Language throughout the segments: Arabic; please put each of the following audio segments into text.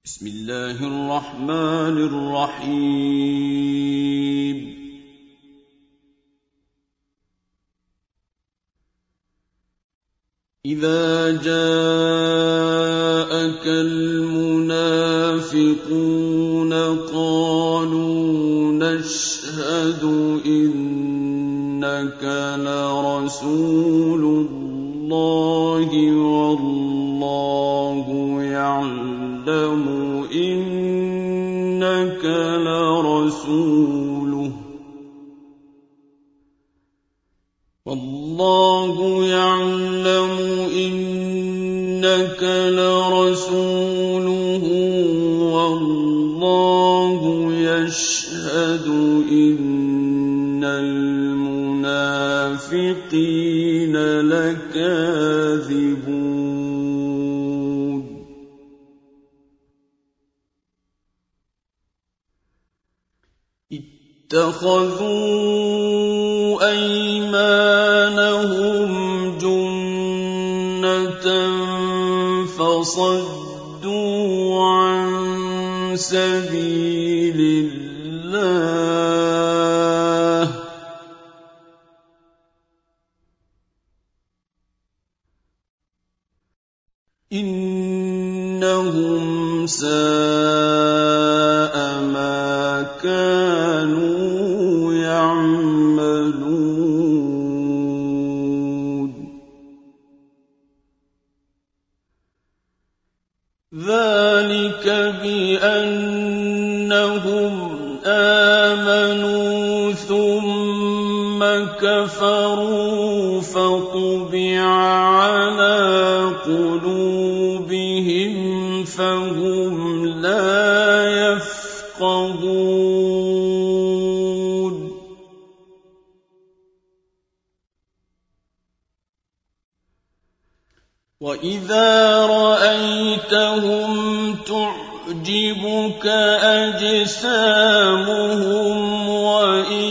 بسم الله الرحمن الرحيم. إذا جاءك المنافقون قالوا نشهد إنك لرسول الله والله يعلم إنك لرسوله والله يشهد إن المنافقين لكاذبون. اتخذوا أيمانهم جنة فصدوا عن سبيل الله إنهم ساء ما كانوا يعملون. ذلك بأنهم آمنوا ثم كفروا فطبع على قلوبهم فهم لا يفقهون. وإذا رأيتهم تعجبك أجسامهم وإن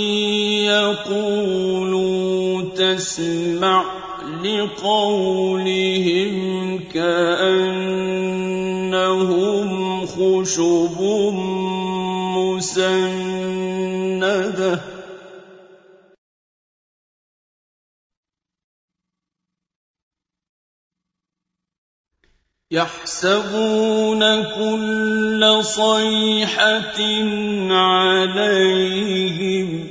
يقولوا تسمع لقولهم كأنهم خشب مسندة يحسبون كل صيحة عليهم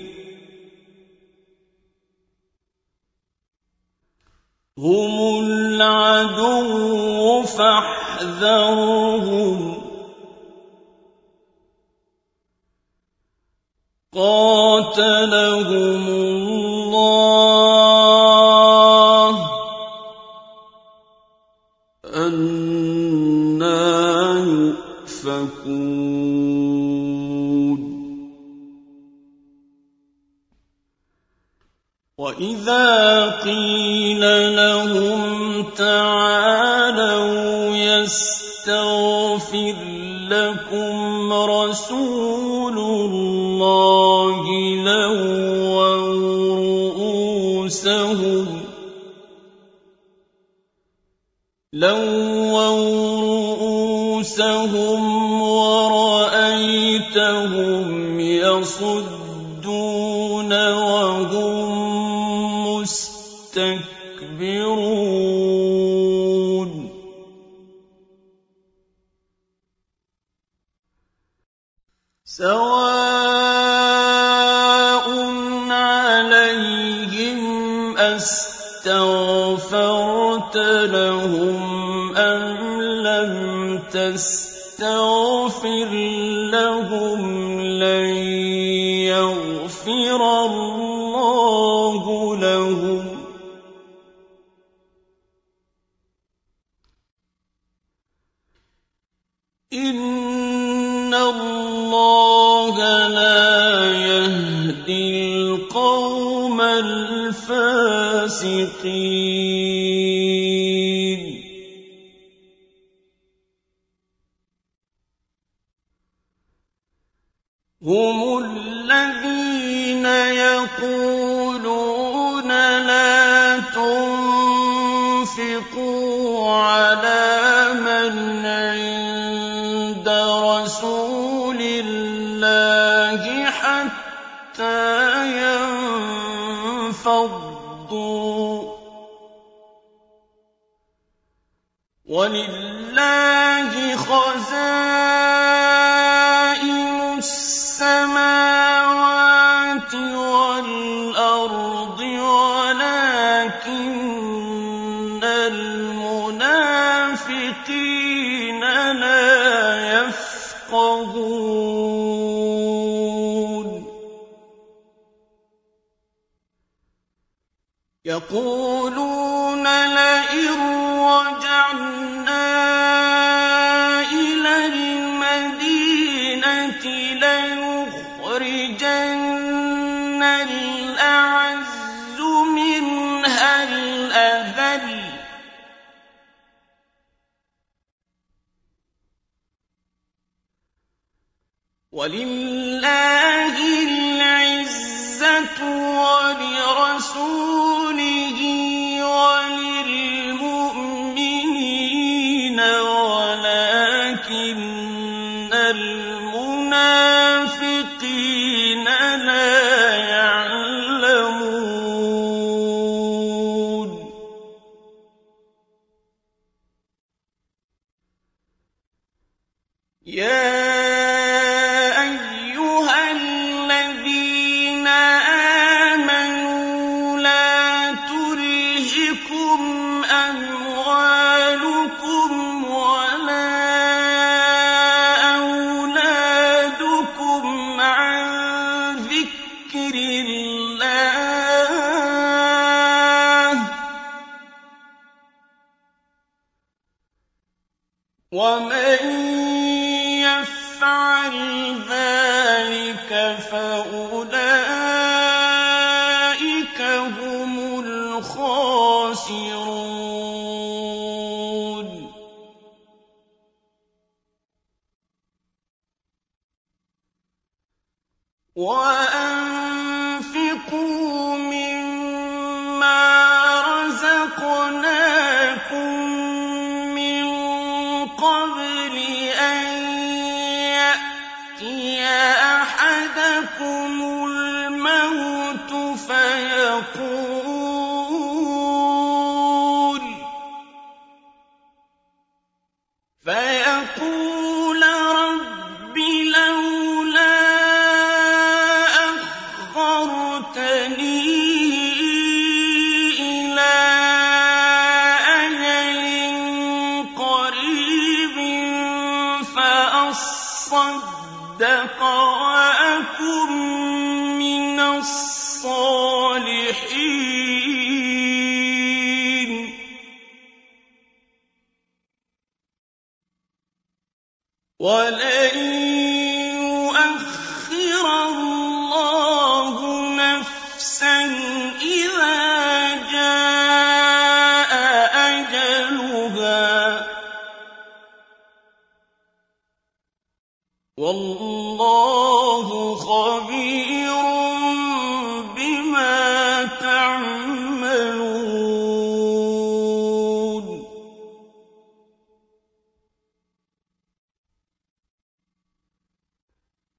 هم العدو فاحذرهم قاتلهم الله أنى يؤفكون. وإذا قيل لهم تعالوا يستغفر لكم رسول الله لووا رؤوسهم ورأيتهم يصدون وهم مستكبرون. سواء عليهم أستغفرت لهم أم لم تستغفر لهم لن يغفر الله لهم إن الله لا يهدي القوم الفاسقين. هم الذين يقولون لا تنفقوا على من عند عِندَ رَسُولِ اللَّهِ حَتَّىٰ يَنفَضُّوا ۗ وَلِلَّهِ خَزَائِنُ السَّمَاوَاتِ وَالْأَرْضِ وَلَٰكِنَّ الْمُنَافِقِينَ لَا يَفْقَهُونَ يَقُولُونَ لَئِن رَّجَعْنَا إِلَى الْمَدِينَةِ لَيُخْرِجَنَّ الْأَعَزُّ مِنْهَا الْأَذَلَّ ۚ وَلِلَّهِ الْعِزَّةُ وَلِرَسُولِهِ وَلِلْمُؤْمِنِينَ وَلَٰكِنَّ الْمُنَافِقِينَ لَا يَعْلَمُونَ أَمْوَالُكُمْ وَلَا أَوْلَادُكُمْ عَن ذِكْرِ اللَّهِ ۚ وَمَن يَفْعَلْ ذَٰلِكَ فَأُولَٰئِكَ هُمُ الْخَاسِرُونَ وَأَنفِقُوا مِمَّا رَزَقْنَاكُم مِّن قَبْلِ أَن يَأْتِيَ أَحَدَكُمُ الْمَوْتُ فيقول رب لولا أخرتني إلى أجل قريب فأصدق وأكن من الصالحين ولن يؤخر الله نفسا إذا جاء أجلها والله